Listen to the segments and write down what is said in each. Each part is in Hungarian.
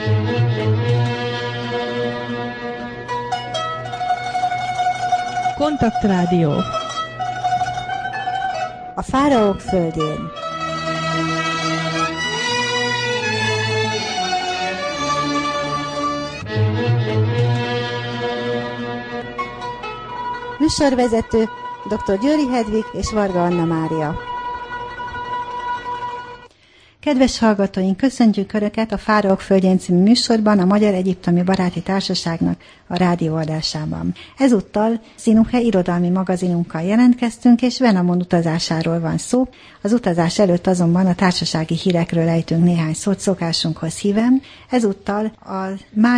Kontaktrádió. A fáraók földjén. Műsorvezető dr. Győri Hedvig és Varga Anna Mária. Kedves hallgatóink, köszöntjük Önöket a Fáraók földjén című műsorban, a Magyar Egyiptomi Baráti Társaságnak a rádióadásában. Ezúttal Színuhe irodalmi magazinunkkal jelentkeztünk, és Venamon utazásáról van szó. Az utazás előtt azonban a társasági hírekről ejtünk néhány szót szokásunkhoz híven. Ezúttal a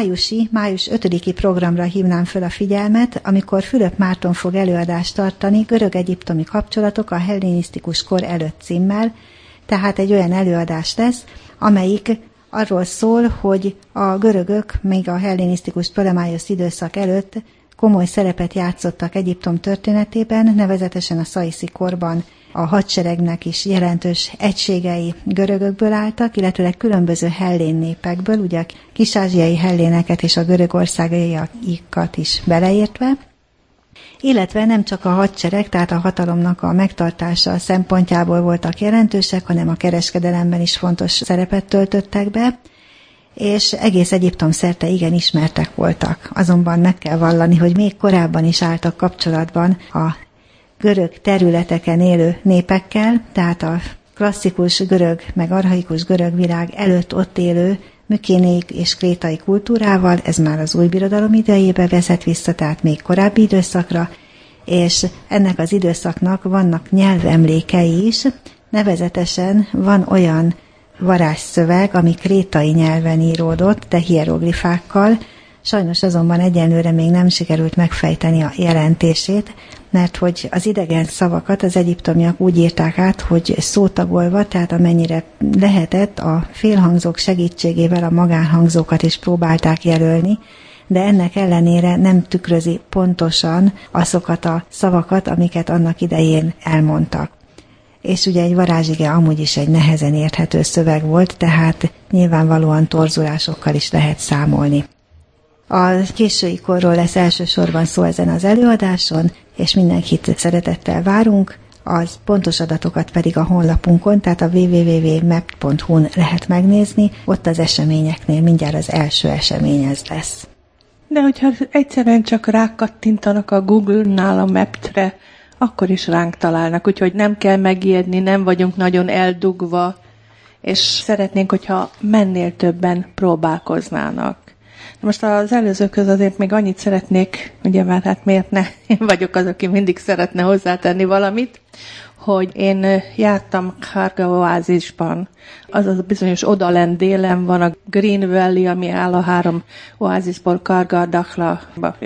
május 5-i programra hívnám föl a figyelmet, amikor Fülöp Márton fog előadást tartani görög-egyiptomi kapcsolatok a hellenisztikus kor előtt címmel. Tehát egy olyan előadás lesz, amelyik arról szól, hogy a görögök még a hellenisztikus Ptolemaiosz időszak előtt komoly szerepet játszottak Egyiptom történetében, nevezetesen a szaiszi korban a hadseregnek is jelentős egységei görögökből álltak, illetve különböző hellén népekből, ugye a kis-ázsiai helléneket és a görögországaiakat is beleértve, illetve nem csak a hadsereg, tehát a hatalomnak a megtartása szempontjából voltak jelentősek, hanem a kereskedelemben is fontos szerepet töltöttek be, és egész Egyiptom szerte igen ismertek voltak. Azonban meg kell vallani, hogy még korábban is álltak kapcsolatban a görög területeken élő népekkel, tehát a klasszikus görög, meg archaikus görög világ előtt ott élő mükénéi és krétai kultúrával, ez már az új birodalom idejébe vezet vissza, tehát még korábbi időszakra, és ennek az időszaknak vannak nyelvemlékei is, nevezetesen van olyan varázsszöveg, ami krétai nyelven íródott, de hieroglifákkal, sajnos azonban egyenlőre még nem sikerült megfejteni a jelentését, mert hogy az idegen szavakat az egyiptomiak úgy írták át, hogy szótagolva, tehát amennyire lehetett, a félhangzók segítségével a magánhangzókat is próbálták jelölni, de ennek ellenére nem tükrözi pontosan azokat a szavakat, amiket annak idején elmondtak. És ugye egy varázsige amúgy is egy nehezen érthető szöveg volt, tehát nyilvánvalóan torzulásokkal is lehet számolni. A késői korról lesz elsősorban szó ezen az előadáson, és mindenkit szeretettel várunk, az pontos adatokat pedig a honlapunkon, tehát a www.map.hu-n lehet megnézni, ott az eseményeknél mindjárt az első esemény ez lesz. De hogyha egyszerűen csak rákattintanak a Google-nál a Map-re, akkor is ránk találnak, úgyhogy nem kell megijedni, nem vagyunk nagyon eldugva, és szeretnénk, hogyha mennél többen próbálkoznának. Most az előzőköz azért még annyit szeretnék, ugye már hát miért ne, én vagyok az, aki mindig szeretne hozzátenni valamit, hogy én jártam Karga oázisban, azaz bizonyos odalent délen van a Green Valley, ami áll a 3 oázisból, Karga, Dakhla.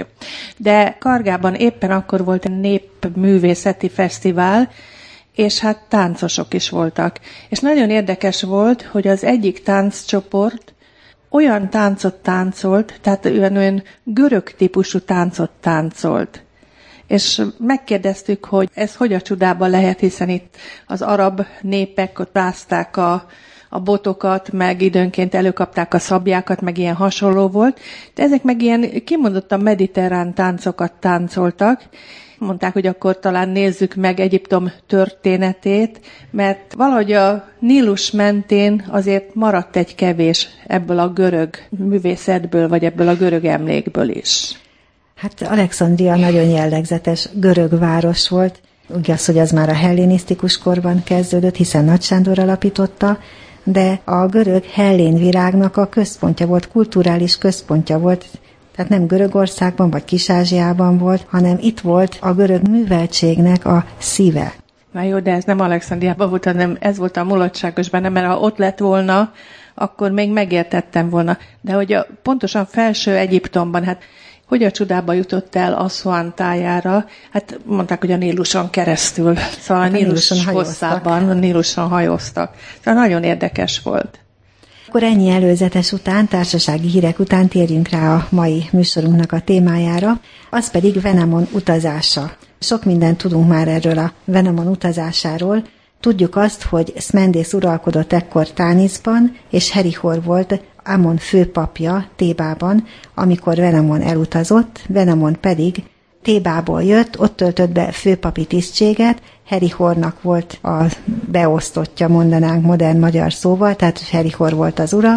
De Kargában éppen akkor volt egy népművészeti fesztivál, és hát táncosok is voltak. És nagyon érdekes volt, hogy az egyik tánccsoport olyan táncot táncolt, tehát olyan görög típusú táncot táncolt. És megkérdeztük, hogy ez hogy a csodában lehet, hiszen itt az arab népek ott rázták a botokat, meg időnként előkapták a szabjákat, meg ilyen hasonló volt. De ezek meg ilyen kimondottan mediterrán táncokat táncoltak. Mondták, hogy akkor talán nézzük meg Egyiptom történetét, mert valahogy a Nílus mentén azért maradt egy kevés ebből a görög művészetből, vagy ebből a görög emlékből is. Hát Alexandria nagyon jellegzetes görög város volt, igaz, hogy az már a hellenisztikus korban kezdődött, hiszen Nagy Sándor alapította, de a görög hellén világnak a központja volt, kulturális központja volt, tehát nem Görögországban vagy Kis-Ázsiában volt, hanem itt volt a görög műveltségnek a szíve. Na jó, de ez nem Alexandriában volt, hanem ez volt a mulatságos benne, mert ha ott lett volna, akkor még megértettem volna. De hogy pontosan felső Egyiptomban, hát hogy a csodába jutott el Asszuán tájára? Hát mondták, hogy a Níluson keresztül, szóval hát a Nílus hosszában, a Níluson hajóztak. Szóval nagyon érdekes volt. Akkor ennyi előzetes után, társasági hírek után térjünk rá a mai műsorunknak a témájára, az pedig Venamon utazása. Sok mindent tudunk már erről a Venamon utazásáról. Tudjuk azt, hogy Szmendész uralkodott ekkor Tániszban, és Herihor volt Ámon főpapja Tébában, amikor Venamon elutazott, Venamon pedig Tébából jött, ott töltött be főpapi tisztséget, Herihornak volt a beosztottja, mondanánk modern magyar szóval, tehát Herihor volt az ura,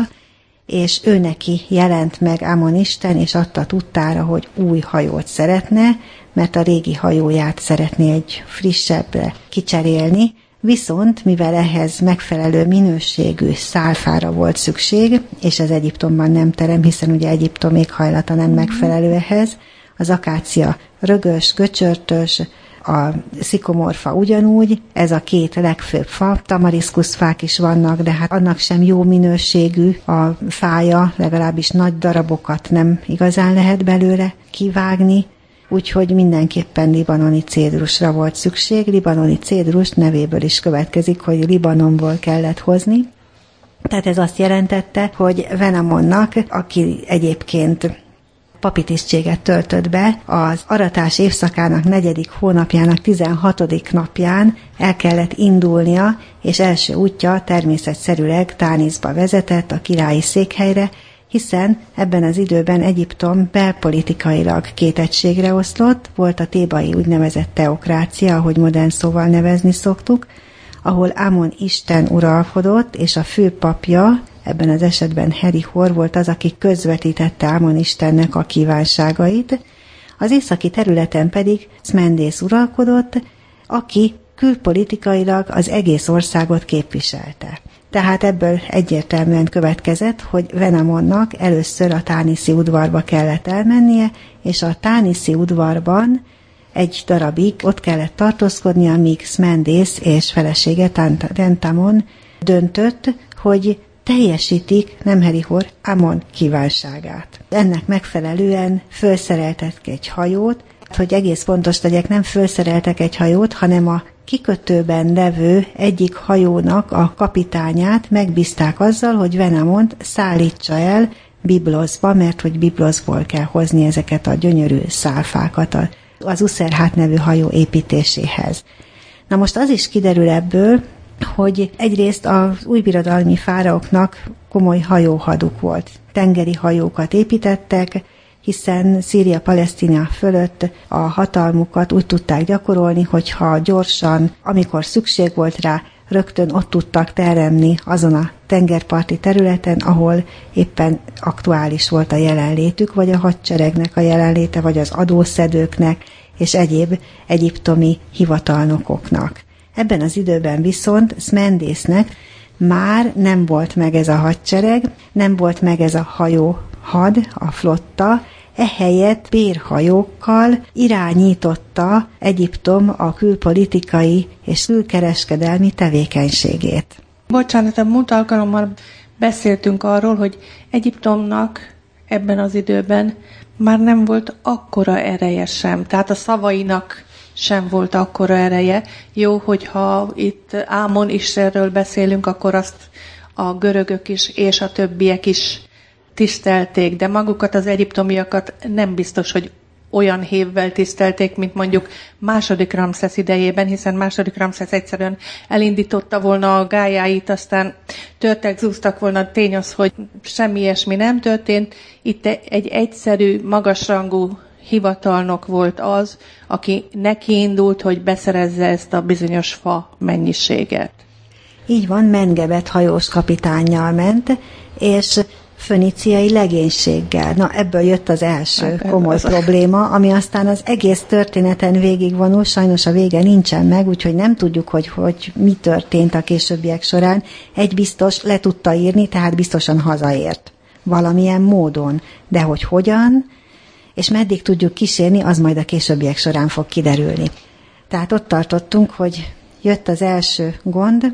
és ő neki jelent meg Ámon Isten, és adta tudtára, hogy új hajót szeretne, mert a régi hajóját szeretné egy frissebbre kicserélni, viszont mivel ehhez megfelelő minőségű szálfára volt szükség, és ez Egyiptomban nem terem, hiszen ugye Egyiptom éghajlata nem megfelelő ehhez, az akácia rögös, göcsörtös, a szikomorfa ugyanúgy, ez a két legfőbb fa, tamariszkuszfák is vannak, de hát annak sem jó minőségű a fája, legalábbis nagy darabokat nem igazán lehet belőle kivágni, úgyhogy mindenképpen libanoni cédrusra volt szükség. Libanoni cédrus nevéből is következik, hogy Libanonból kellett hozni. Tehát ez azt jelentette, hogy Venamonnak, aki egyébként papi tisztséget töltött be, az aratás évszakának 4. hónapjának 16. napján el kellett indulnia, és első útja természetszerűleg Tániszba vezetett, a királyi székhelyre, hiszen ebben az időben Egyiptom belpolitikailag két egységre oszlott, volt a tébai úgynevezett teokrácia, ahogy modern szóval nevezni szoktuk, ahol Ámon Isten uralkodott, és a főpapja, ebben az esetben Herihor volt az, aki közvetítette Ámon Istennek a kívánságait, az északi területen pedig Szmendész uralkodott, aki külpolitikailag az egész országot képviselte. Tehát ebből egyértelműen következett, hogy Venamonnak először a tániszi udvarba kellett elmennie, és a tániszi udvarban egy darabig ott kellett tartózkodnia, míg Szmendész és felesége Tentamon döntött, hogy teljesítik, nem Herihor, Ámon kívánságát. Ennek megfelelően felszereltek egy hajót, hogy egész pontos legyek, nem felszereltek egy hajót, hanem a kikötőben levő egyik hajónak a kapitányát megbízták azzal, hogy Venamont szállítsa el Bibloszba, mert hogy Bibloszból kell hozni ezeket a gyönyörű szálfákat az Uszerhát nevű hajó építéséhez. Na most az is kiderül ebből, hogy egyrészt az újbirodalmi fáraoknak komoly hajóhaduk volt. Tengeri hajókat építettek, hiszen Szíria-Palesztina fölött a hatalmukat úgy tudták gyakorolni, hogyha gyorsan, amikor szükség volt rá, rögtön ott tudtak teremni azon a tengerparti területen, ahol éppen aktuális volt a jelenlétük, vagy a hadseregnek a jelenléte, vagy az adószedőknek, és egyéb egyiptomi hivatalnokoknak. Ebben az időben viszont Szmendésznek már nem volt meg ez a hadsereg, nem volt meg ez a hajóhad, a flotta, ehelyett bérhajókkal irányította Egyiptom a külpolitikai és külkereskedelmi tevékenységét. Bocsánat, a múlt alkalommal beszéltünk arról, hogy Egyiptomnak ebben az időben már nem volt akkora ereje sem, tehát a szavainak sem volt akkora ereje. Jó, hogyha itt Ámon Istenről beszélünk, akkor azt a görögök is és a többiek is tisztelték, de magukat az egyiptomiakat nem biztos, hogy olyan hévvel tisztelték, mint mondjuk második Ramszesz idejében, hiszen második Ramszesz egyszerűen elindította volna a gályáit, aztán törtek, zúztak volna. Tény az, hogy semmi ilyesmi nem történt. Itt egy egyszerű, magasrangú hivatalnok volt az, aki nekiindult, hogy beszerezze ezt a bizonyos fa mennyiséget. Így van, Mengebet hajós kapitánnyal ment, és föníciai legénységgel. Na, ebből jött az első komoly probléma, ami aztán az egész történeten végigvonul, sajnos a vége nincsen meg, úgyhogy nem tudjuk, hogy mi történt a későbbiek során. Egy biztos le tudta írni, tehát biztosan hazaért. Valamilyen módon. De hogy hogyan, és meddig tudjuk kísérni, az majd a későbbiek során fog kiderülni. Tehát ott tartottunk, hogy jött az első gond,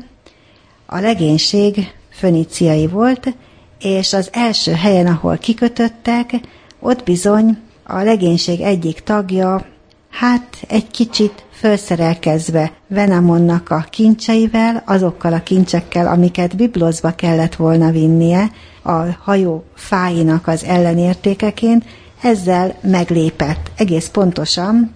a legénység föníciai volt, és az első helyen, ahol kikötöttek, ott bizony a legénység egyik tagja, hát egy kicsit felszerelkezve Venamonnak a kincseivel, azokkal a kincsekkel, amiket Bibloszba kellett volna vinnie a hajó fáinak az ellenértékeként, ezzel meglépett egész pontosan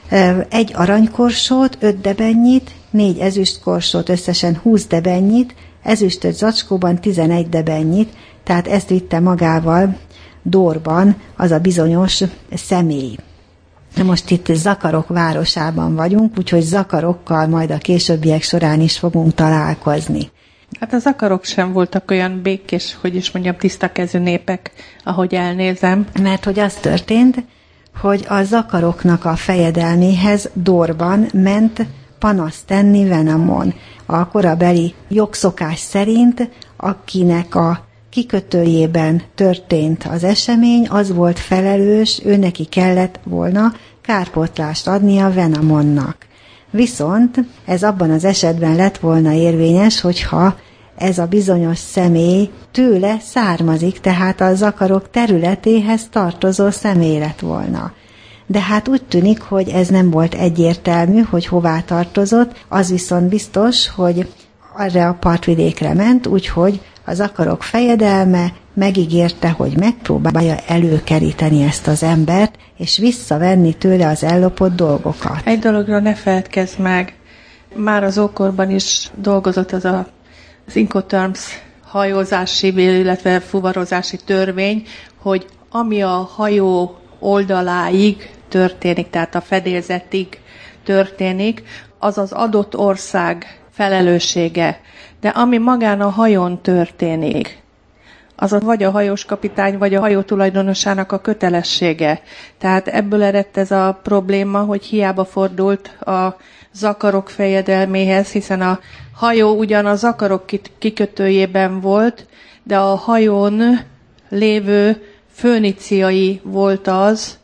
egy aranykorsót, 5 debennyit, 4 ezüstkorsót, összesen 20 debennyit, ezüstöt zacskóban 11 debennyit, tehát ezt vitte magával Dórban az a bizonyos személy. Na most itt Zakarok városában vagyunk, úgyhogy zakarokkal majd a későbbiek során is fogunk találkozni. Hát a zakarok sem voltak olyan békés, hogy is mondjam, tisztakezű népek, ahogy elnézem. Mert hogy az történt, hogy a zakaroknak a fejedelméhez Dórban ment panaszt tenni Venamon. A korabeli jogszokás szerint, akinek a kikötőjében történt az esemény, az volt felelős, ő neki kellett volna kárpótlást adnia Venamonnak. Viszont ez abban az esetben lett volna érvényes, hogyha ez a bizonyos személy tőle származik, tehát a zakarok területéhez tartozó személy lett volna. De hát úgy tűnik, hogy ez nem volt egyértelmű, hogy hová tartozott, az viszont biztos, hogy arra a partvidékre ment, úgyhogy a zakarok fejedelme megígérte, hogy megpróbálja előkeríteni ezt az embert, és visszavenni tőle az ellopott dolgokat. Egy dologra ne feledkezz meg, már az ókorban is dolgozott az Incoterms hajózási, illetve fuvarozási törvény, hogy ami a hajó oldaláig történik, tehát a fedélzetig történik, az az adott ország felelőssége. De ami magán a hajón történik, az vagy a hajóskapitány, vagy a hajó tulajdonosának a kötelessége. Tehát ebből eredt ez a probléma, hogy hiába fordult a zakarok fejedelméhez, hiszen a hajó ugyan a zakarok kikötőjében volt, de a hajón lévő föníciai volt az,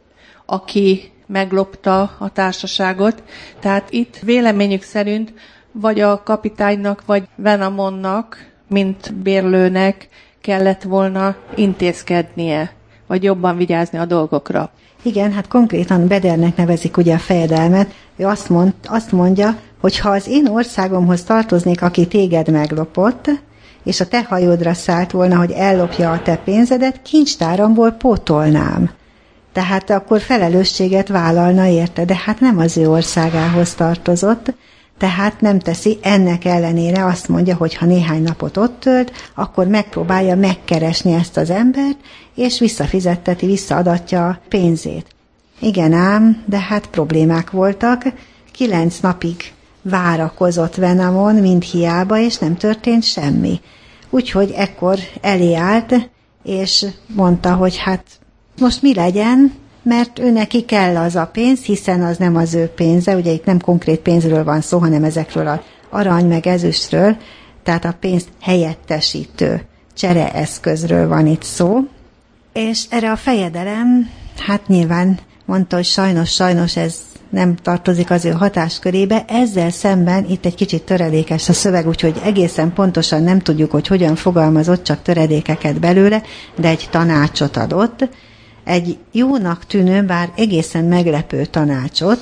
aki meglopta a társaságot. Tehát itt véleményük szerint vagy a kapitánynak, vagy Venamonnak, mint bérlőnek kellett volna intézkednie, vagy jobban vigyázni a dolgokra. Igen, hát konkrétan Bedernek nevezik ugye a fejedelmet. Ő azt mondja, hogy ha az én országomhoz tartoznék, aki téged meglopott, és a te hajódra szállt volna, hogy ellopja a te pénzedet, kincstáramból pótolnám. Tehát akkor felelősséget vállalna érte, de hát nem az ő országához tartozott, tehát nem teszi, ennek ellenére azt mondja, hogy ha néhány napot ott tölt, akkor megpróbálja megkeresni ezt az embert, és visszaadatja a pénzét. Igen ám, de hát problémák voltak, 9 napig várakozott Venamon, mind hiába, és nem történt semmi. Úgyhogy ekkor elé állt, és mondta, hogy hát most mi legyen, mert ő neki kell az a pénz, hiszen az nem az ő pénze, ugye itt nem konkrét pénzről van szó, hanem ezekről az arany meg ezüstről, tehát a pénzt helyettesítő csereeszközről van itt szó. És erre a fejedelem, hát nyilván mondta, hogy sajnos ez nem tartozik az ő hatáskörébe, ezzel szemben itt egy kicsit töredékes a szöveg, úgyhogy egészen pontosan nem tudjuk, hogy hogyan fogalmazott, csak töredékeket belőle, de egy tanácsot adott, egy jónak tűnő, bár egészen meglepő tanácsot,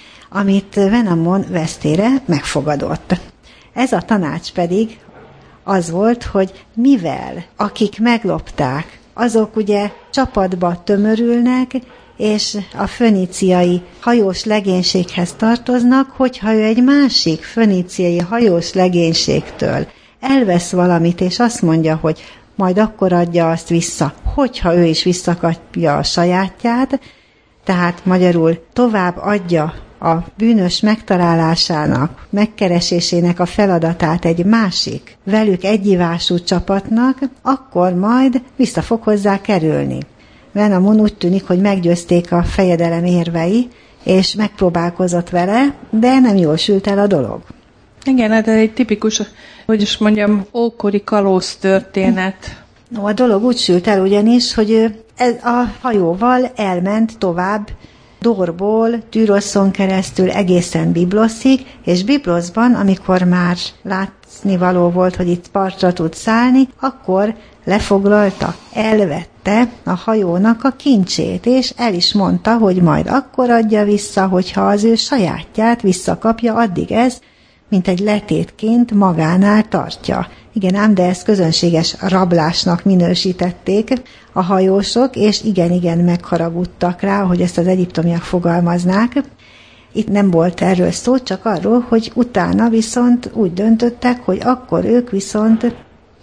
amit Venamon vesztére megfogadott. Ez a tanács pedig az volt, hogy mivel akik meglopták, azok ugye csapatba tömörülnek, és a föníciai hajós legénységhez tartoznak, hogyha ő egy másik föníciai hajós legénységtől elvesz valamit, és azt mondja, hogy majd akkor adja azt vissza, hogyha ő is visszakapja a sajátját, tehát magyarul tovább adja a bűnös megtalálásának, megkeresésének a feladatát egy másik, velük egyivású csapatnak, akkor majd vissza fog hozzá kerülni. Venamon úgy tűnik, hogy meggyőzték a fejedelem érvei, és megpróbálkozott vele, de nem jól sült el a dolog. Igen, hát ez egy tipikus, hogy is mondjam, ókori kalóz történet. No, a dolog úgy sült el ugyanis, hogy ő a hajóval elment tovább Dórból, Tyroszon keresztül egészen Bibloszig, és Bibloszban, amikor már látnivaló volt, hogy itt partra tud szállni, akkor lefoglalta, elvette a hajónak a kincsét, és el is mondta, hogy majd akkor adja vissza, hogyha az ő sajátját visszakapja, addig ez, mint egy letétként magánál tartja. Igen ám, de ezt közönséges rablásnak minősítették a hajósok, és igen megharagudtak rá, hogy ezt az egyiptomiak fogalmaznák. Itt nem volt erről szó, csak arról, hogy utána viszont úgy döntöttek, hogy akkor ők viszont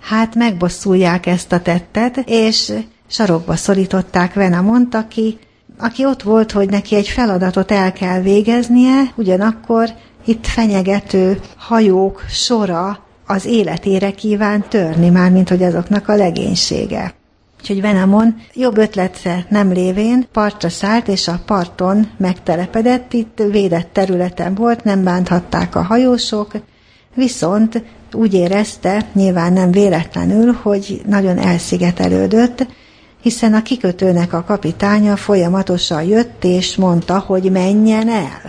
hát megbosszulják ezt a tettet, és sarokba szorították Venamont, aki ott volt, hogy neki egy feladatot el kell végeznie, ugyanakkor itt fenyegető hajók sora az életére kíván törni, mármint hogy azoknak a legénysége. Úgyhogy Venamon jobb ötlete nem lévén partra szállt, és a parton megtelepedett, itt védett területen volt, nem bánthatták a hajósok, viszont úgy érezte, nyilván nem véletlenül, hogy nagyon elszigetelődött, hiszen a kikötőnek a kapitánya folyamatosan jött, és mondta, hogy menjen el.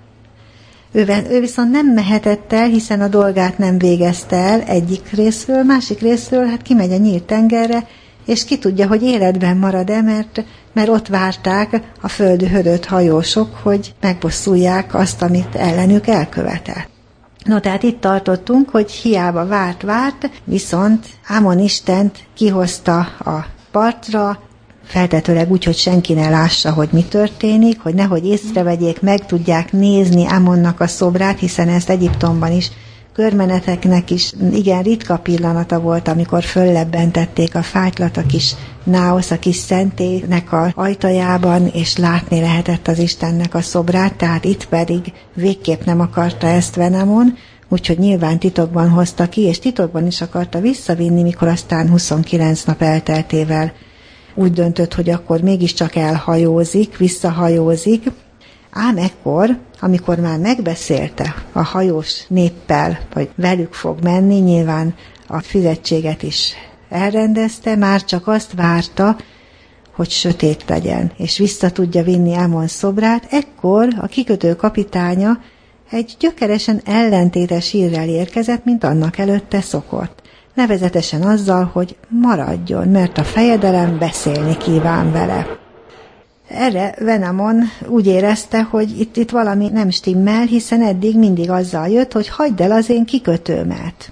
Ő viszont nem mehetett el, hiszen a dolgát nem végezte el egyik részről, másik részről, hát kimegy a nyílt tengerre, és ki tudja, hogy életben marad-e, mert ott várták a földhödött hajósok, hogy megbosszulják azt, amit ellenük elkövetett. No, tehát itt tartottunk, hogy hiába várt, viszont Ámon istent kihozta a partra, feltetőleg úgy, hogy senki ne lássa, hogy mi történik, hogy nehogy észrevegyék, meg tudják nézni Ámonnak a szobrát, hiszen ezt Egyiptomban is körmeneteknek is igen ritka pillanata volt, amikor föllebbentették a fátylat a kis náosz, a kis szentélynek a ajtajában, és látni lehetett az Istennek a szobrát, tehát itt pedig végképp nem akarta ezt Venamon, úgyhogy nyilván titokban hozta ki, és titokban is akarta visszavinni, mikor aztán 29 nap elteltével úgy döntött, hogy akkor mégiscsak elhajózik, visszahajózik, ám ekkor, amikor már megbeszélte a hajós néppel, hogy velük fog menni, nyilván a fizetséget is elrendezte, már csak azt várta, hogy sötét legyen, és vissza tudja vinni Ámon szobrát, ekkor a kikötő kapitánya egy gyökeresen ellentétes hírrel érkezett, mint annak előtte szokott. Nevezetesen azzal, hogy maradjon, mert a fejedelem beszélni kíván vele. Erre Venamon úgy érezte, hogy itt valami nem stimmel, hiszen eddig mindig azzal jött, hogy hagyd el az én kikötőmet.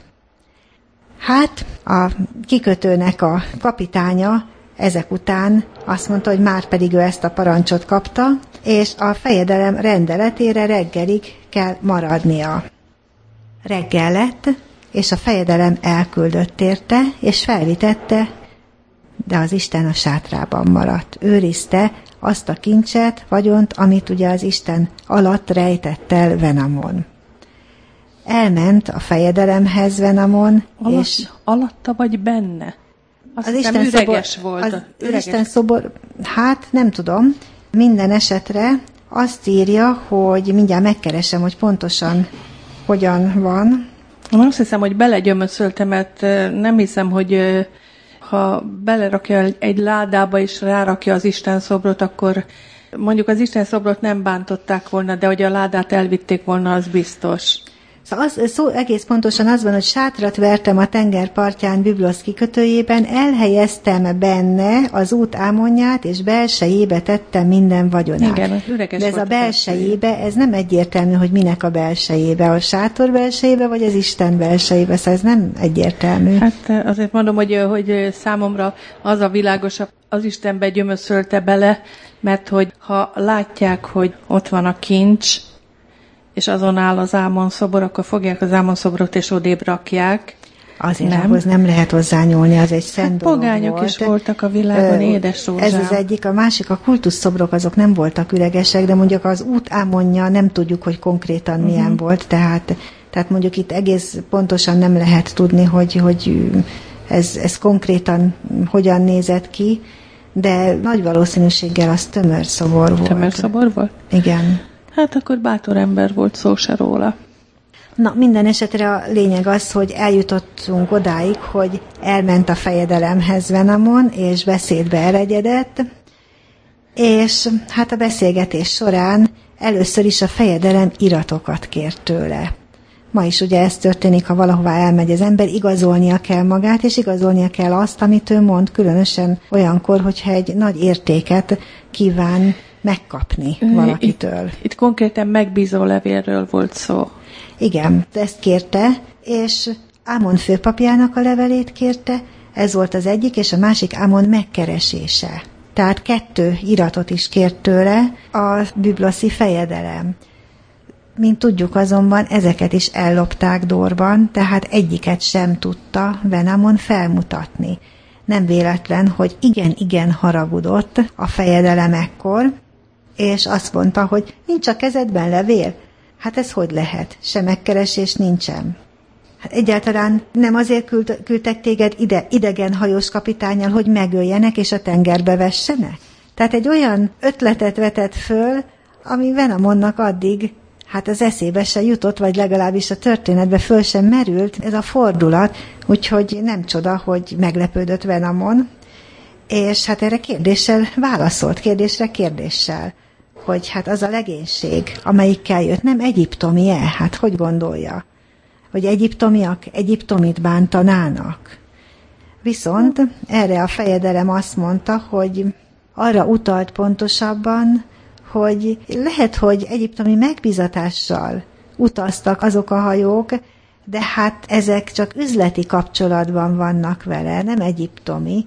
Hát a kikötőnek a kapitánya ezek után azt mondta, hogy már pedig ő ezt a parancsot kapta, és a fejedelem rendeletére reggelig kell maradnia. Reggel lett, és a fejedelem elküldött érte, és felvitette, de az Isten a sátrában maradt. Őrizte azt a kincset, vagyont, amit ugye az Isten alatt rejtett el Venamon. Elment a fejedelemhez Venamon, és... Alatta vagy benne? Azt az hiszem, Isten üreges szobor, volt. Az Isten szobor, hát nem tudom, minden esetre azt írja, hogy mindjárt megkeresem, hogy pontosan hogyan van. Azt hiszem, hogy belegyömöszölte, mert nem hiszem, hogy ha belerakja egy ládába és rárakja az Isten szobrot, akkor mondjuk az Isten szobrot nem bántották volna, de hogy a ládát elvitték volna, az biztos. Szóval egész pontosan az van, hogy sátrat vertem a tengerpartján Biblosz kikötőjében, elhelyeztem benne az út ámonját, és belsejébe tettem minden vagyonát. Igen, üreges. De ez a belsejébe, ez nem egyértelmű, hogy minek a belsejébe, a sátor belsejébe, vagy az Isten belsejébe, szóval ez nem egyértelmű. Hát azért mondom, hogy számomra az a világosabb, az Istenbe gyömöszölte bele, mert hogy ha látják, hogy ott van a kincs, és azon áll az Ámon szobor, akkor fogják az Ámon szobrot, és odébb rakják. Azért nem. Ahhoz nem lehet hozzányúlni, az egy szent dolog pogányok volt. Is voltak a világon, édes rózsám. Ez az egyik, a másik, a kultuszszobrok azok nem voltak üregesek, de mondjuk az út Ámonja nem tudjuk, hogy konkrétan milyen volt, tehát mondjuk itt egész pontosan nem lehet tudni, hogy ez konkrétan hogyan nézett ki, de nagy valószínűséggel az tömörszobor volt. Tömörszobor volt? Igen. Hát akkor bátor ember volt, szó se róla. Na, minden esetre a lényeg az, hogy eljutottunk odáig, hogy elment a fejedelemhez Venamon, és beszédbe elegyedett, és hát a beszélgetés során először is a fejedelem iratokat kért tőle. Ma is ugye ez történik, ha valahová elmegy az ember, igazolnia kell magát, és igazolnia kell azt, amit ő mond, különösen olyankor, hogyha egy nagy értéket kíván megkapni valakitől. Itt konkrétan megbízó levélről volt szó. Igen, ezt kérte, és Ámon főpapjának a levelét kérte, ez volt az egyik, és a másik Ámon megkeresése. Tehát 2 iratot is kért tőle a bibloszi fejedelem. Mint tudjuk azonban, ezeket is ellopták Dorban, tehát egyiket sem tudta Venamon felmutatni. Nem véletlen, hogy igen haragudott a fejedelem ekkor, és azt mondta, hogy nincs a kezedben levél? Hát ez hogy lehet? Se megkeresés nincsen. Hát egyáltalán nem azért küldtek téged idegen hajós kapitánnyal, hogy megöljenek és a tengerbe vessenek? Tehát egy olyan ötletet vetett föl, ami Venamonnak addig hát az eszébe se jutott, vagy legalábbis a történetbe föl sem merült ez a fordulat, úgyhogy nem csoda, hogy meglepődött Venamon, és hát erre kérdéssel válaszolt, kérdéssel, hogy hát az a legénység, amelyikkel jött, nem egyiptomi-e? Hát hogy gondolja? Hogy egyiptomiak egyiptomit bántanának? Viszont erre a fejedelem azt mondta, hogy arra utalt pontosabban, hogy lehet, hogy egyiptomi megbízatással utaztak azok a hajók, de hát ezek csak üzleti kapcsolatban vannak vele, nem egyiptomi,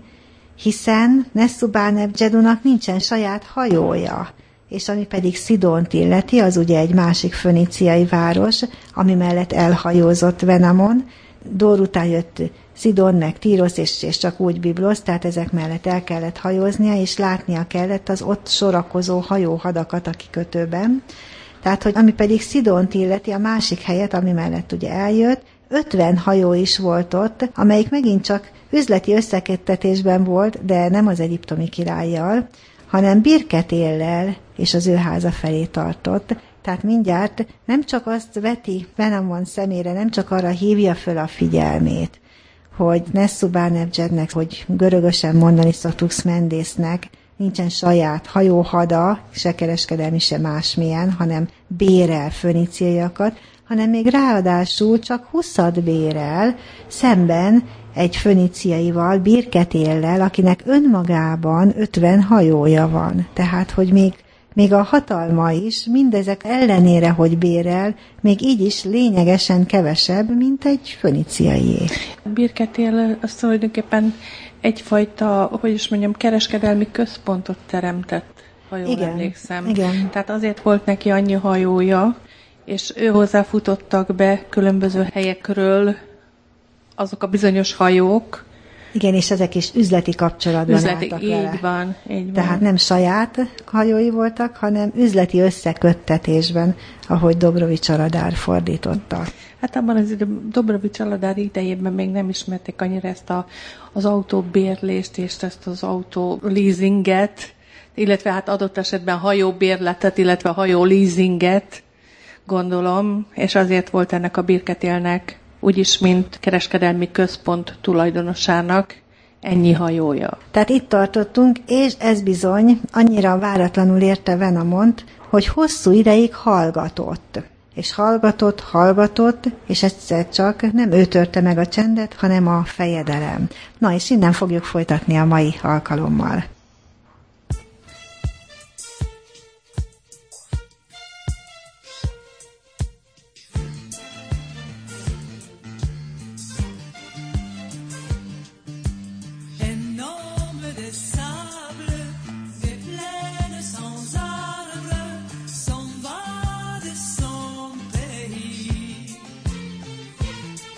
hiszen Nessubáneb-Dzsedunak nincsen saját hajója, és ami pedig Szidont illeti, az ugye egy másik föníciai város, ami mellett elhajózott Venamon, Dór után jött Szidon, meg Tírosz, és csak úgy Biblosz, tehát ezek mellett el kellett hajóznia, és látnia kellett az ott sorakozó hajóhadakat a kikötőben. Tehát, hogy ami pedig Szidont illeti, a másik helyet, ami mellett ugye eljött, 50 hajó is volt ott, amelyik megint csak üzleti összeköttetésben volt, de nem az egyiptomi királlyal, hanem Birketéllel és az ő háza felé tartott. Tehát mindjárt nem csak azt veti Venamon szemére, nem csak arra hívja föl a figyelmét, hogy Nessubáneb-Dzsednek, hogy görögösen mondani Szatux Mendésznek nincsen saját hajóhada, se kereskedelmi, se másmilyen, hanem bérel föníciaiakat, hanem még ráadásul csak 20 bérel szemben egy föníciaival, Birketéllel, akinek önmagában 50 hajója van. Tehát, hogy még a hatalma is, mindezek ellenére, hogy bérel, még így is lényegesen kevesebb, mint egy föníciaié. Birketél az tulajdonképpen egyfajta, hogy is mondjam, kereskedelmi központot teremtett, ha jól emlékszem. Igen. Tehát azért volt neki annyi hajója, és ő hozzáfutottak be különböző helyekről azok a bizonyos hajók. Igen, és ezek is üzleti kapcsolatban álltak vele. Így van. Tehát nem saját hajói voltak, hanem üzleti összeköttetésben, ahogy Dobrovics Aladár fordította. Hát abban az Dobrovics Aladár idejében még nem ismerték annyira ezt az autóbérlést és ezt az autó leasinget, illetve hát adott esetben hajóbérletet, illetve hajó-leasinget, gondolom, és azért volt ennek a Birketélnek, úgyis, mint kereskedelmi központ tulajdonosának ennyi hajója. Tehát itt tartottunk, és ez bizony annyira váratlanul érte Venamont, hogy hosszú ideig hallgatott. És hallgatott, és egyszer csak nem ő törte meg a csendet, hanem a fejedelem. Na, és innen fogjuk folytatni a mai alkalommal.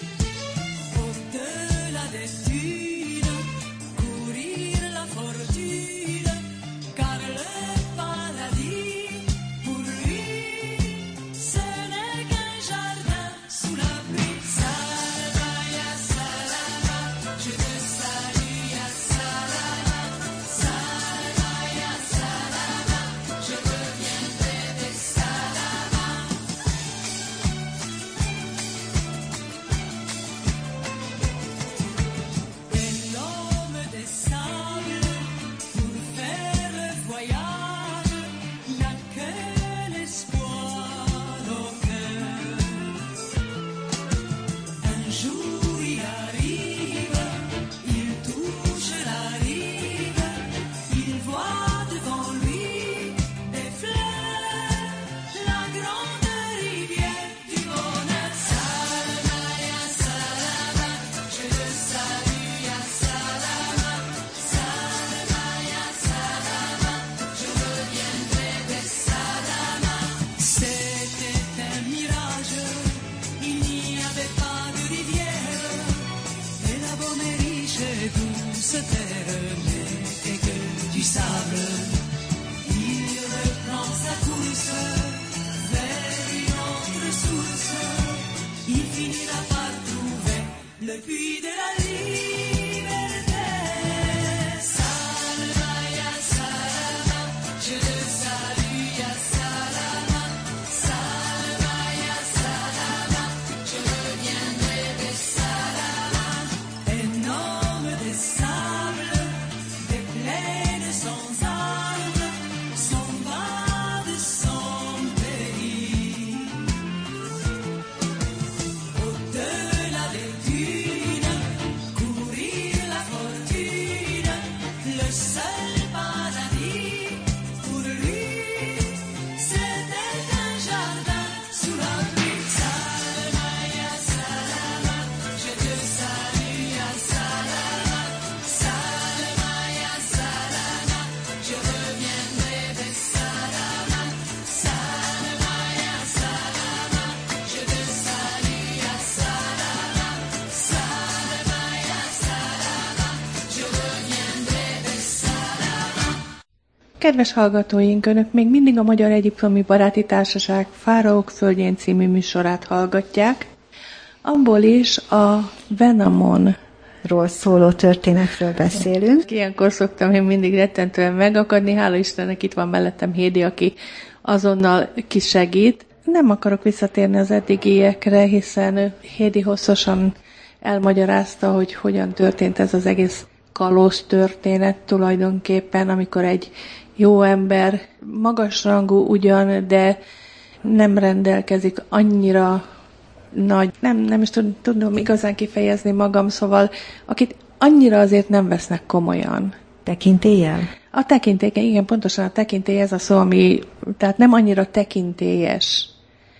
Courir la fortune. du sable. Il reprend sa course vers une autre source. Il finira par trouver le puits de la liberté. Salama ya salama, je te salue ya salama. Salama ya salama, je reviendrai de salama. Un homme de sable, des plaines sans arbre, s'en va de son pays. Au-delà des dunes, courir la fortune, le seul paradis pour lui, c'était un jardin sous la pluie. Salama ya salama, je te salue ya salama. Salama ya salama, je reviendrai de salama. Salama ya salama, je te salue ya salama. Salama ya salama, je reviendrai de salama. Kedves hallgatóink, Önök még mindig a Magyar Egyiptomi Baráti Társaság Fáraók földjén című műsorát hallgatják. Abból is a Venamonról szóló történetről beszélünk. Ilyenkor szoktam én mindig rettentően megakadni. Hála Istennek itt van mellettem Hédi, aki azonnal kisegít. Nem akarok visszatérni az eddigiekre, hiszen Hédi hosszasan elmagyarázta, hogy hogyan történt ez az egész kalóz történet tulajdonképpen, amikor egy jó ember, magasrangú ugyan, de nem rendelkezik annyira nagy, nem is tudom igazán kifejezni magam, szóval akit annyira azért nem vesznek komolyan. Tekintéllyel? A tekintély, igen, pontosan a tekintély, ez a szó, ami, tehát nem annyira tekintélyes.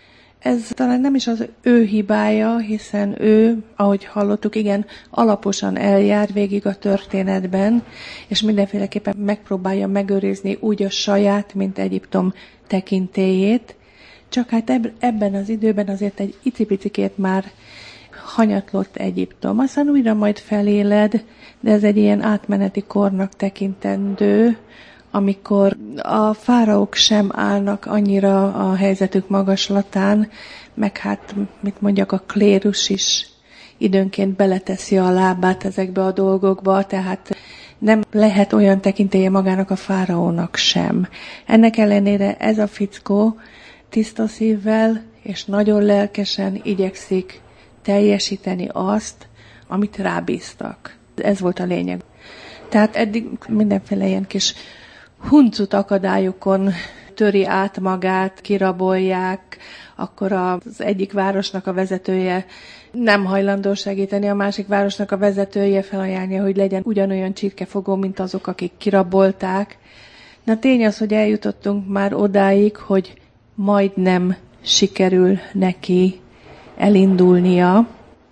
Ez talán nem is az ő hibája, hiszen ő, ahogy hallottuk, igen, alaposan eljár végig a történetben, és mindenféleképpen megpróbálja megőrizni úgy a saját, mint Egyiptom tekintélyét, csak hát ebben az időben azért egy icipicikét már hanyatlott Egyiptom. Aztán újra majd feléled, de ez egy ilyen átmeneti kornak tekintendő, amikor a fáraók sem állnak annyira a helyzetük magaslatán, meg hát, mit mondjak, a klérus is időnként beleteszi a lábát ezekbe a dolgokba, tehát nem lehet olyan tekintélye magának a fáraónak sem. Ennek ellenére ez a fickó tiszta szívvel és nagyon lelkesen igyekszik teljesíteni azt, amit rábíztak. Ez volt a lényeg. Tehát eddig mindenféle ilyen kis huncut akadályokon töri át magát, kirabolják, akkor az egyik városnak a vezetője nem hajlandó segíteni, a másik városnak a vezetője felajánlja, hogy legyen ugyanolyan csirkefogó, mint azok, akik kirabolták. Na tény az, hogy eljutottunk már odáig, hogy majdnem sikerül neki elindulnia,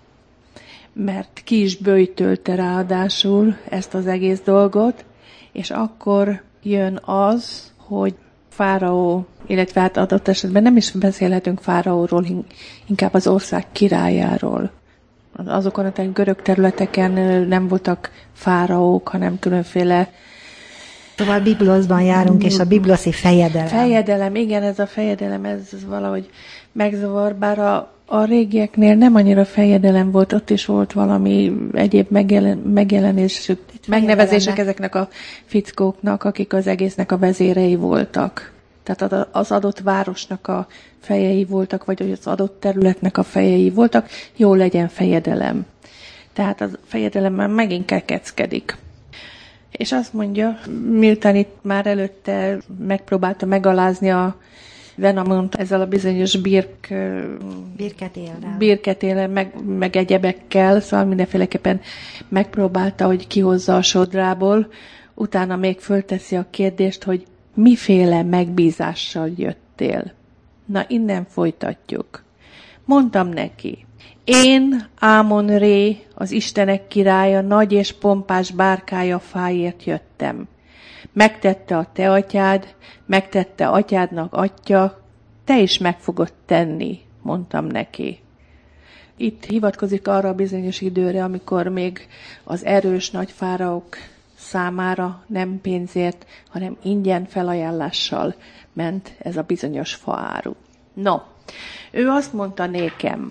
mert ki is böjtölte ráadásul ezt az egész dolgot, és akkor jön az, hogy fáraó, illetve hát adott esetben nem is beszélhetünk fáraóról, inkább az ország királyáról. Azokon a görög területeken nem voltak fáraók, hanem különféle... Szóval Bibloszban járunk, és a bibloszi fejedelem. Fejedelem, igen, ez a fejedelem, ez valahogy megzavar, bár a régieknél nem annyira fejedelem volt, ott is volt valami egyéb megjelenésük, megnevezések ezeknek a fickóknak, akik az egésznek a vezérei voltak. Tehát az adott városnak a fejei voltak, vagy az adott területnek a fejei voltak, jó legyen fejedelem. Tehát a fejedelemmel megint kekeckedik. És azt mondja, miután itt már előtte megpróbálta megalázni a Venamont ezzel a bizonyos birketéllel, meg egyebekkel, szóval mindenféleképpen megpróbálta, hogy kihozza a sodrából, utána még fölteszi a kérdést, hogy miféle megbízással jöttél. Na, innen folytatjuk. Mondtam neki, én, Ámon-Ré, az Istenek királya, nagy és pompás bárkája fáért jöttem. Megtette a te atyád, megtette atyádnak atya, te is meg fogod tenni, mondtam neki. Itt hivatkozik arra a bizonyos időre, amikor még az erős nagy fáraók számára nem pénzért, hanem ingyen felajánlással ment ez a bizonyos faáru. No, ő azt mondta nékem,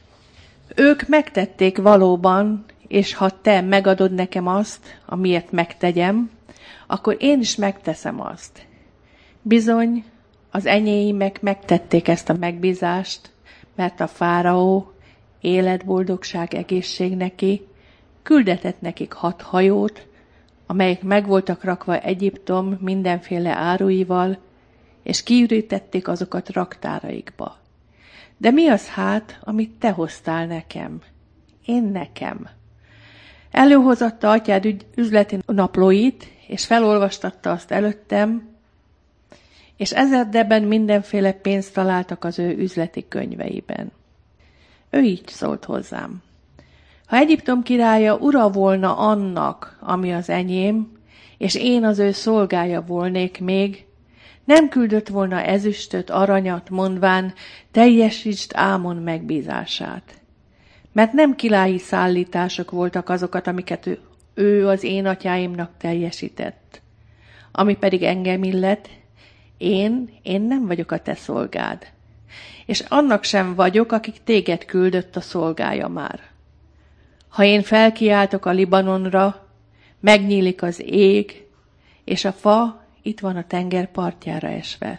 ők megtették valóban, és ha te megadod nekem azt, amiért megtegyem, akkor én is megteszem azt. Bizony, az enyéimek megtették ezt a megbízást, mert a fáraó élet, boldogság, egészség neki, küldetett nekik 6 hajót, amelyek meg voltak rakva Egyiptom mindenféle áruival, és kiürítették azokat raktáraikba. De mi az hát, amit te hoztál nekem? Én nekem. Előhozatta atyád üzleti naplóit, és felolvastatta azt előttem, és ezerdeben mindenféle pénzt találtak az ő üzleti könyveiben. Ő így szólt hozzám. Ha Egyiptom királya ura volna annak, ami az enyém, és én az ő szolgája volnék még, nem küldött volna ezüstöt, aranyat, mondván, teljesítsd Ámon megbízását. Mert nem királyi szállítások voltak azokat, amiket ő az én atyáimnak teljesített. Ami pedig engem illet, én nem vagyok a te szolgád. És annak sem vagyok, akik téged küldött a szolgája már. Ha én felkiáltok a Libanonra, megnyílik az ég, és a fa itt van a tenger partjára esve.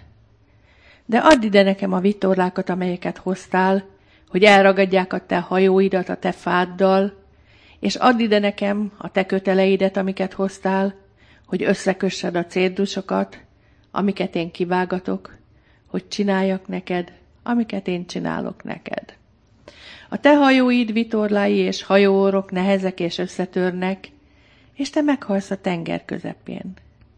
De add ide nekem a vitorlákat, amelyeket hoztál, hogy elragadják a te hajóidat a te fáddal, és add ide nekem a te köteleidet, amiket hoztál, hogy összekössed a cédrusokat, amiket én kivágatok, hogy csináljak neked, amiket én csinálok neked. A te hajóid, vitorlái és hajóorok nehezek és összetörnek, és te meghalsz a tenger közepén.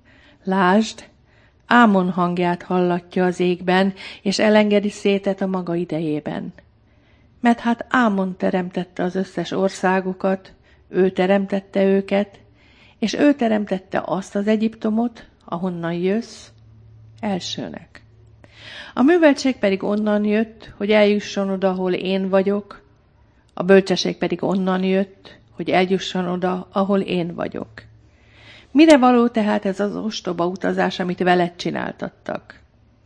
Lásd, Ámon hangját hallatja az égben, és elengedi szétet a maga idejében. Mert hát Ámon teremtette az összes országokat, ő teremtette őket, és ő teremtette azt az Egyiptomot, ahonnan jössz, elsőnek. A műveltség pedig onnan jött, hogy eljusson oda, ahol én vagyok, a bölcsesség pedig onnan jött, hogy eljusson oda, ahol én vagyok. Mire való tehát ez az ostoba utazás, amit veled csináltattak?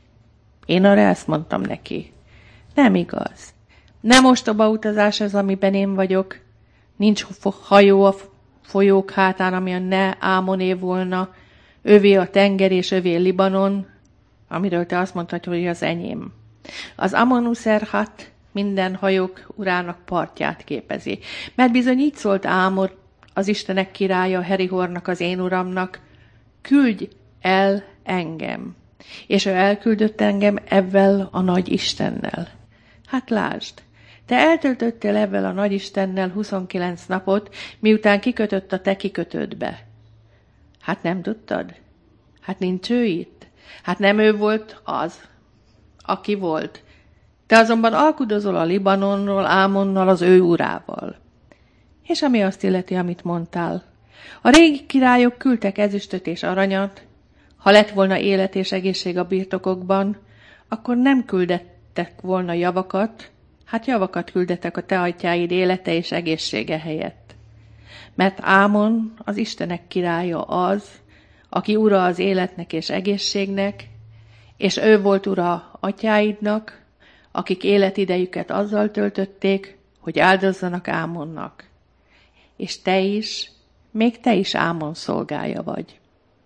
Én arra ezt mondtam neki. Nem igaz. Nem ostoba utazás ez, amiben én vagyok. Nincs hajó a folyók hátán, ami a ne Ámoné volna. Övé a tenger és övé Libanon, amiről te azt mondtad, hogy az enyém. Az Amonuszerhat minden hajók urának partját képezi. Mert bizony így szólt Ámor, az Istenek királya, Herihornak, az én uramnak, küldj el engem. És ő elküldött engem evvel a nagy Istennel. Hát lásd, te eltöltöttél evvel a nagy Istennel 29 napot, miután kikötött a te kikötődbe. Hát nem tudtad? Hát nincs ő itt? Hát nem ő volt az, aki volt. Te azonban alkudozol a Libanonról, Ámonnal, az ő urával. És ami azt illeti, amit mondtál. A régi királyok küldtek ezüstöt és aranyat, ha lett volna élet és egészség a birtokokban, akkor nem küldettek volna javakat, hát javakat küldettek a te atyáid élete és egészsége helyett. Mert Ámon, az Istenek királya az, aki ura az életnek és egészségnek, és ő volt ura atyáidnak, akik életidejüket azzal töltötték, hogy áldozzanak Ámonnak. És te is, még te is Ámon szolgája vagy.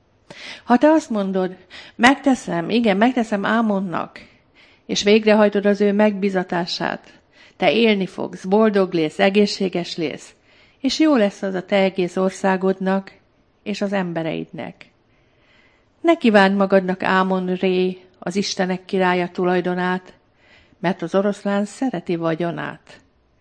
Ha te azt mondod, megteszem Ámonnak, és végrehajtod az ő megbizatását, te élni fogsz, boldog lész, egészséges lész, és jó lesz az a te egész országodnak és az embereidnek. Ne kívánd magadnak Ámon-ré, az Istenek királya tulajdonát, mert az oroszlán szereti vagyonát.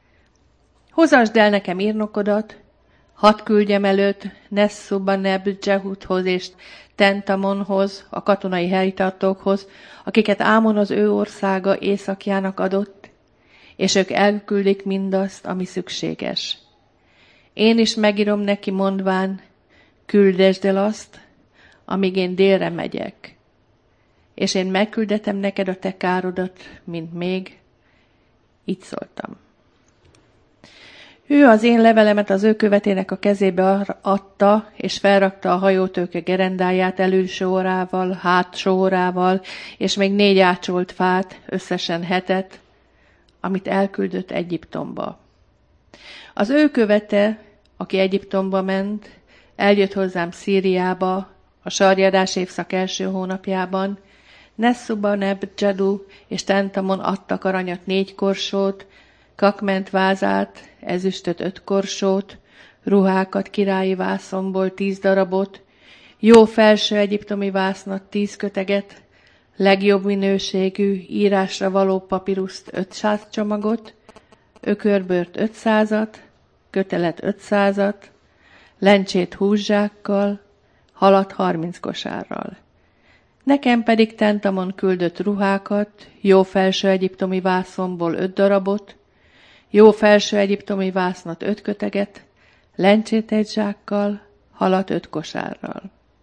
Hozasd el nekem írnokodat, hadd küldjem előtt Nesszubaneb-Dzsehuthoz és Tentamonhoz, a katonai helytartókhoz, akiket Ámon az ő országa északjának adott, és ők elküldik mindazt, ami szükséges. Én is megírom neki mondván, küldesd el azt, amíg én délre megyek, és én megküldetem neked a te károdat, mint még. Így szóltam. Ő az én levelemet az ő követének a kezébe adta, és felrakta a hajótőke gerendáját előső órával, hátsó órával, és még 4 ácsolt fát, összesen 7, amit elküldött Egyiptomba. Az ő követe, aki Egyiptomba ment, eljött hozzám Szíriába, a sarjadás évszak első hónapjában. Nesszubaneb, Dzsadu és Tentamon adtak aranyat 4 korsót, kakment vázát, ezüstöt 5 korsót, ruhákat királyi vászonból 10 darabot, jó felső egyiptomi vásznat 10 köteget, legjobb minőségű írásra való papiruszt 500 csomagot, ökörbört 500-at, kötelet 500-at, lencsét 20 zsákkal, halat 30 kosárral. Nekem pedig Tentamon küldött ruhákat, jó felső egyiptomi vászonból 5 darabot, jó felső egyiptomi vásznat 5 köteget, lencsét 1 zsákkal, halat 5 kosárral.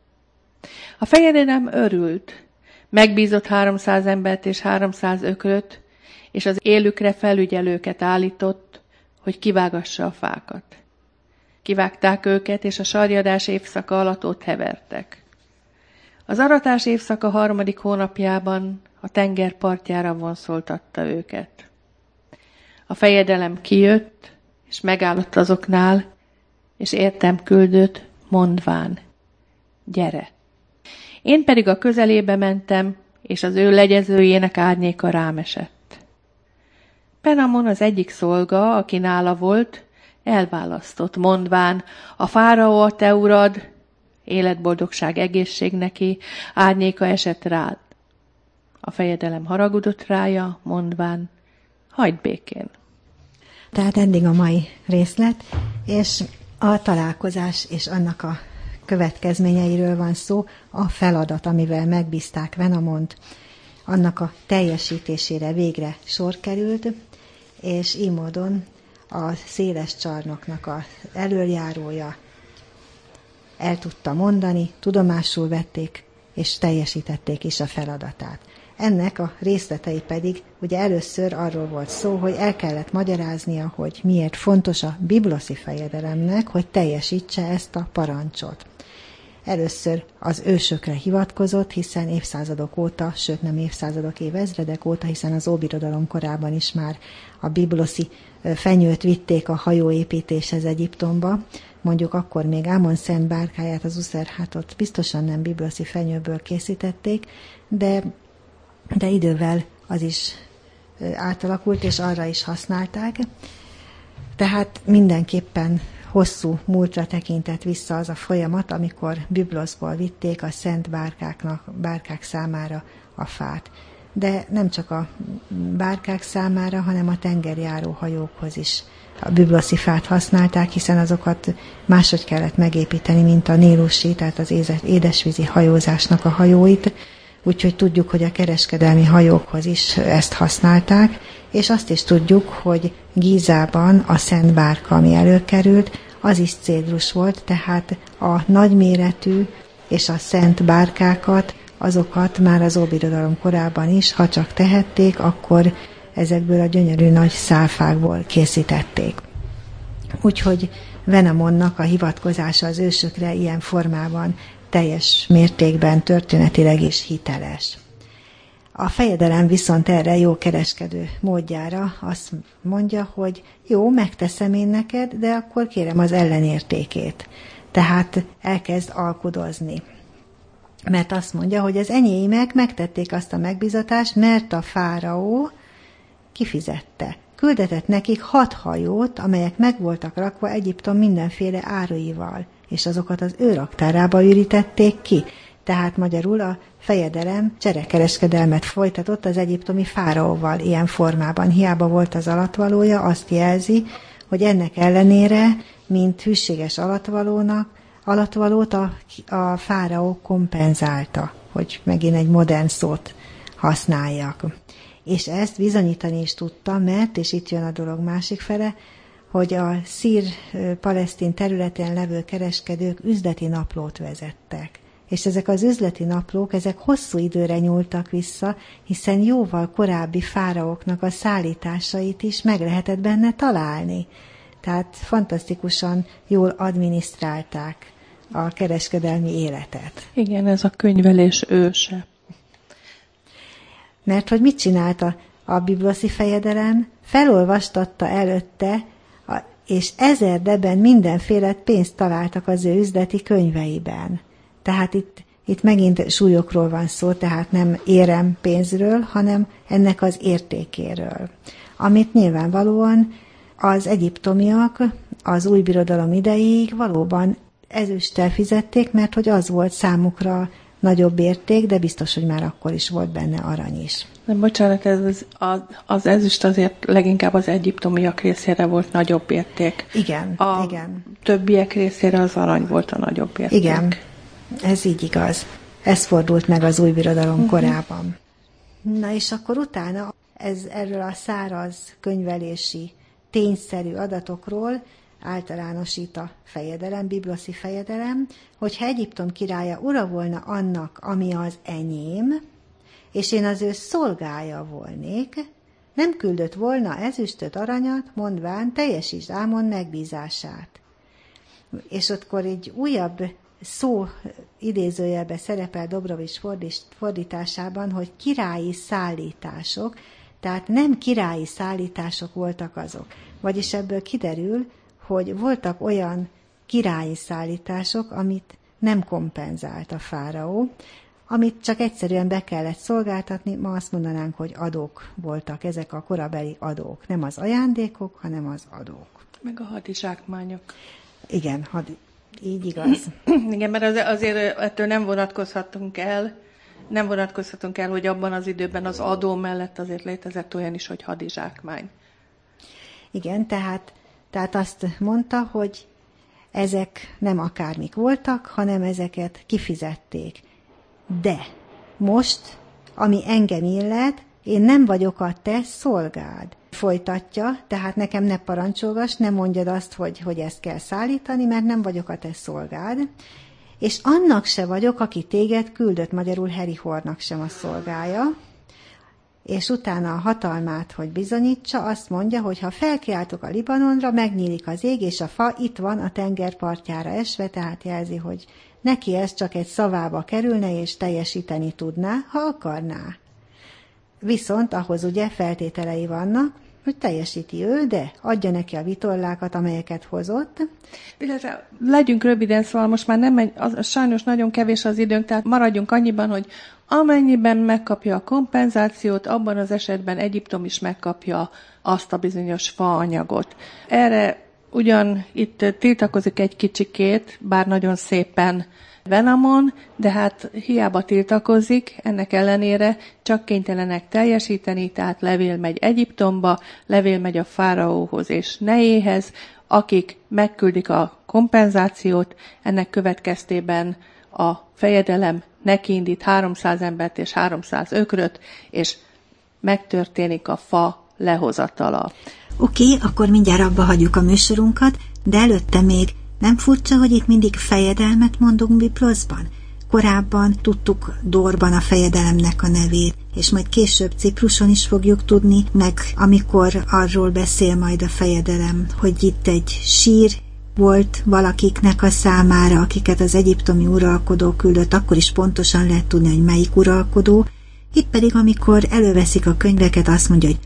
A fejedelem örült, megbízott 300 embert és 300 ökröt, és az élükre felügyelőket állított, hogy kivágassa a fákat. Kivágták őket, és a sarjadás évszaka alatt ott hevertek. Az aratás évszaka 3. hónapjában a tenger partjára vonszoltatta őket. A fejedelem kijött, és megállott azoknál, és értem küldött, mondván, gyere. Én pedig a közelébe mentem, és az ő legyezőjének árnyéka rám esett. Penamon, az egyik szolga, aki nála volt, elválasztott, mondván, a fáraó a te urad, életboldogság, egészség neki, árnyéka esett rád. A fejedelem haragudott rája, mondván, hagyd békén. Tehát eddig a mai részlet, és a találkozás és annak a következményeiről van szó, a feladat, amivel megbízták Venamont, annak a teljesítésére végre sor került, és így módon a széles csarnoknak az elöljárója el tudta mondani, tudomásul vették, és teljesítették is a feladatát. Ennek a részletei pedig ugye először arról volt szó, hogy el kellett magyaráznia, hogy miért fontos a bibloszi fejedelemnek, hogy teljesítse ezt a parancsot. Először az ősökre hivatkozott, hiszen évszázadok óta, sőt nem évszázadok, évezredek óta, hiszen az Óbirodalom korában is már a bibloszi fenyőt vitték a hajóépítéshez Egyiptomba. Mondjuk akkor még Ámon szent bárkáját, az Uszerhátot biztosan nem bibloszi fenyőből készítették, de idővel az is átalakult, és arra is használták. Tehát mindenképpen hosszú múltra tekintett vissza az a folyamat, amikor Bibloszból vitték a szent bárkák számára a fát. De nem csak a bárkák számára, hanem a tengerjáró hajókhoz is a bibloszi fát használták, hiszen azokat máshogy kellett megépíteni, mint a nílusi, tehát az édesvízi hajózásnak a hajóit. Úgyhogy tudjuk, hogy a kereskedelmi hajókhoz is ezt használták, és azt is tudjuk, hogy Gízában a szent bárka, ami előkerült, az is cédrus volt, tehát a nagyméretű és a szent bárkákat, azokat már az Óbirodalom korában is, ha csak tehették, akkor ezekből a gyönyörű nagy szálfákból készítették. Úgyhogy Venamonnak a hivatkozása az ősökre ilyen formában teljes mértékben történetileg is hiteles. A fejedelem viszont erre jó kereskedő módjára azt mondja, hogy jó, megteszem én neked, de akkor kérem az ellenértékét. Tehát elkezd alkudozni. Mert azt mondja, hogy az enyémek megtették azt a megbízatást, mert a fáraó kifizette. Küldetett nekik 6 hajót, amelyek meg voltak rakva Egyiptom mindenféle áruival, és azokat az ő raktárába ürítették ki. Tehát magyarul a fejedelem cserekereskedelmet folytatott az egyiptomi fáraóval ilyen formában. Hiába volt az alatvalója, azt jelzi, hogy ennek ellenére, mint hűséges alatvalót a fáraó kompenzálta, hogy megint egy modern szót használjak. És ezt bizonyítani is tudta, mert, és itt jön a dolog másik fele, hogy a szír-palesztin területen levő kereskedők üzleti naplót vezettek. És ezek az üzleti naplók, ezek hosszú időre nyúltak vissza, hiszen jóval korábbi fáraóknak a szállításait is meg lehetett benne találni. Tehát fantasztikusan jól adminisztrálták a kereskedelmi életet. Igen, ez a könyvelés őse. Mert hogy mit csinálta a bibloszi fejedelem? Felolvastatta előtte, és ezerdeben mindenféle pénzt találtak az ő üzleti könyveiben. Tehát itt megint súlyokról van szó, tehát nem érem pénzről, hanem ennek az értékéről. Amit nyilvánvalóan az egyiptomiak az új birodalom idejéig valóban ezüsttel fizették, mert hogy az volt számukra nagyobb érték, de biztos, hogy már akkor is volt benne arany is. De bocsánat, az ezüst azért leginkább az egyiptomiak részére volt nagyobb érték. Igen, a igen. többiek részére az arany volt a nagyobb érték. Igen, ez így igaz. Ez fordult meg az új birodalom korában. Na és akkor utána erről a száraz könyvelési, tényszerű adatokról általánosít a fejedelem, bibloszi fejedelem, hogyha Egyiptom királya ura volna annak, ami az enyém, és én az ő szolgája volnék, nem küldött volna ezüstöt, aranyat, mondván, teljesítsd Ámon megbízását. És akkor egy újabb szó idézőjelbe szerepel Dobrovics fordításában, hogy királyi szállítások, tehát nem királyi szállítások voltak azok. Vagyis ebből kiderül, hogy voltak olyan királyi szállítások, amit nem kompenzált a fáraó, amit csak egyszerűen be kellett szolgáltatni, ma azt mondanánk, hogy adók voltak, ezek a korabeli adók. Nem az ajándékok, hanem az adók. Meg a hadizsákmányok. Igen, így igaz. Igen, mert azért ettől nem vonatkozhatunk el, hogy abban az időben az adó mellett azért létezett olyan is, hogy hadizsákmány. Igen, tehát azt mondta, hogy ezek nem akármik voltak, hanem ezeket kifizették. De most, ami engem illet, én nem vagyok a te szolgád. Folytatja, tehát nekem ne parancsolgass, ne mondjad azt, hogy ezt kell szállítani, mert nem vagyok a te szolgád, és annak se vagyok, aki téged küldött, magyarul Herihornak sem a szolgája, és utána a hatalmát, hogy bizonyítsa, azt mondja, hogy ha felkiáltok a Libanonra, megnyílik az ég, és a fa itt van a tenger partjára esve, tehát jelzi, hogy neki ez csak egy szavába kerülne, és teljesíteni tudná, ha akarná. Viszont ahhoz ugye feltételei vannak, hogy teljesíti ő, de adja neki a vitorlákat, amelyeket hozott. Illetve legyünk röviden, szóval most már nem sajnos nagyon kevés az időnk, tehát maradjunk annyiban, hogy amennyiben megkapja a kompenzációt, abban az esetben Egyiptom is megkapja azt a bizonyos faanyagot. Erre ugyan itt tiltakozik egy kicsikét, bár nagyon szépen Venamon, de hát hiába tiltakozik, ennek ellenére csak kénytelenek teljesíteni, tehát levél megy Egyiptomba, levél megy a fáraóhoz és Nejéhez, akik megküldik a kompenzációt, ennek következtében a fejedelem nekiindít 300 embert és 300 ökröt, és megtörténik a fa lehozatala. Oké, akkor mindjárt abba hagyjuk a műsorunkat, de előtte még nem furcsa, hogy itt mindig fejedelmet mondunk Bibloszban? Korábban tudtuk Dorban a fejedelemnek a nevét, és majd később Cipruson is fogjuk tudni, meg amikor arról beszél majd a fejedelem, hogy itt egy sír volt valakiknek a számára, akiket az egyiptomi uralkodó küldött, akkor is pontosan lehet tudni, hogy melyik uralkodó. Itt pedig, amikor előveszik a könyveket, azt mondja, hogy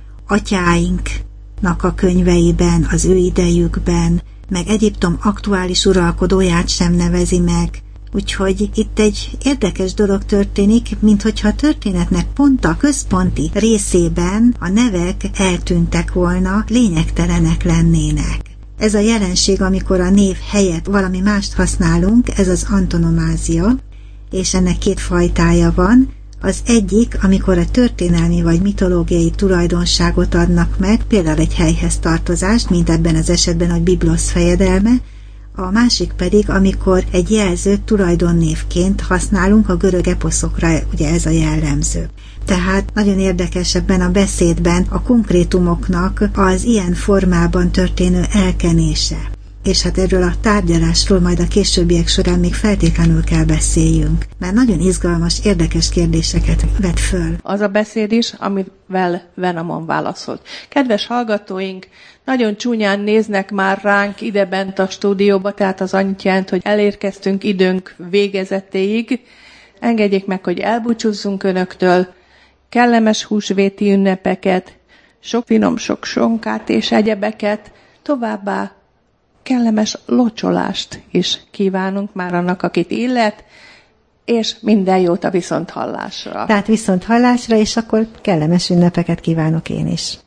atyáinknak a könyveiben, az ő idejükben, meg Egyiptom aktuális uralkodóját sem nevezi meg. Úgyhogy itt egy érdekes dolog történik, minthogyha a történetnek pont a központi részében a nevek eltűntek volna, lényegtelenek lennének. Ez a jelenség, amikor a név helyett valami mást használunk, ez az antonomázia, és ennek két fajtája van. Az egyik, amikor a történelmi vagy mitológiai tulajdonságot adnak meg, például egy helyhez tartozást, mint ebben az esetben a Biblosz fejedelme, a másik pedig, amikor egy jelzőt tulajdonnévként használunk, a görög eposzokra ugye ez a jellemző. Tehát nagyon érdekes ebben a beszédben a konkrétumoknak az ilyen formában történő elkenése. és hát erről a tárgyalásról majd a későbbiek során még feltétlenül kell beszéljünk, mert nagyon izgalmas, érdekes kérdéseket vet föl. Az a beszéd is, amivel Venamon válaszolt. Kedves hallgatóink, nagyon csúnyán néznek már ránk idebent a stúdióba, tehát az annyit jelent, hogy elérkeztünk időnk végezetéig. Engedjék meg, hogy elbúcsúzzunk önöktől, kellemes húsvéti ünnepeket, sok finom, sok sonkát és egyebeket, továbbá kellemes locsolást is kívánunk már annak, akit illet, és minden jót a viszonthallásra. Tehát viszonthallásra, és akkor kellemes ünnepeket kívánok én is.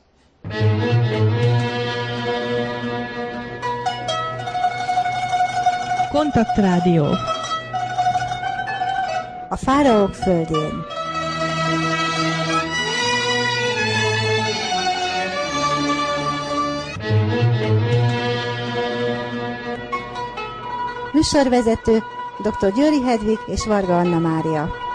Kontaktrádió. A Fáraók földjén. Műsorvezető dr. Győri Hedvig és Varga Anna Mária.